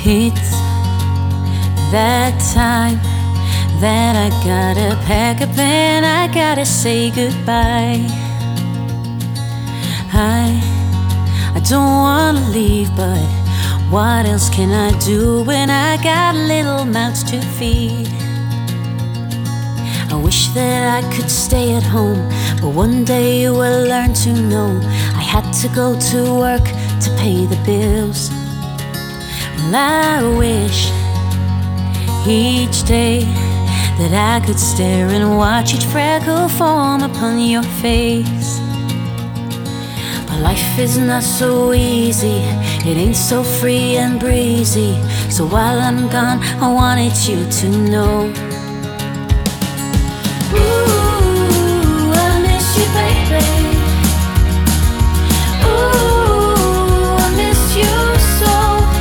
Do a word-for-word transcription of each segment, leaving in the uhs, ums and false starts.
It's that time that I gotta pack up and I gotta say goodbye. I, I don't wanna leave, but what else can I do when I got little mouths to feed? I wish that I could stay at home, but one day you will learn to know I had to go to work to pay the bills. Well, I wish each day that I could stare and watch each freckle form upon your face. But life is not so easy, it ain't so free and breezy. So while I'm gone, I wanted you to know, ooh, I miss you, baby. Ooh, I miss you so.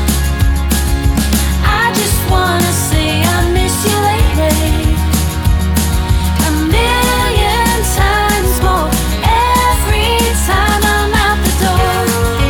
I just wanna say I miss you lately, a million times more every time I'm out the door.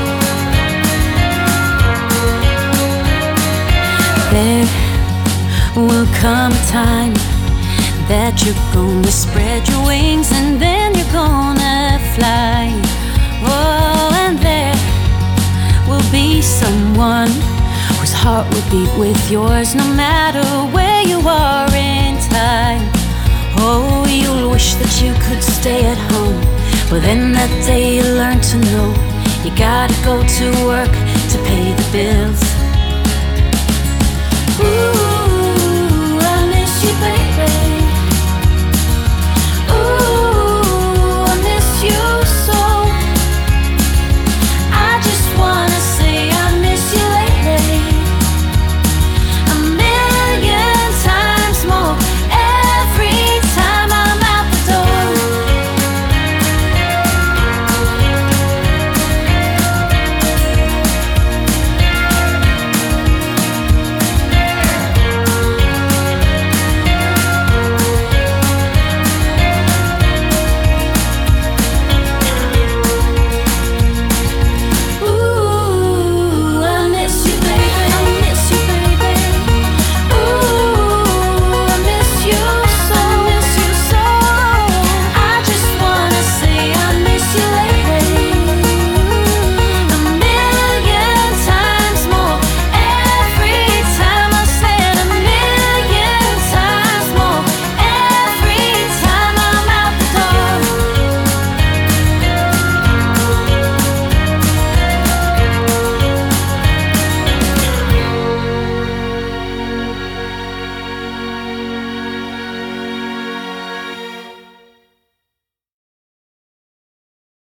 There will come a time that you're gonna spread your wings and then you're gonna fly. Oh, and there will be someone whose heart will beat with yours no matter where you are in time. Oh, you'll wish that you could stay at home, but then that day you learn to know you gotta go to work to pay the bills. Ooh,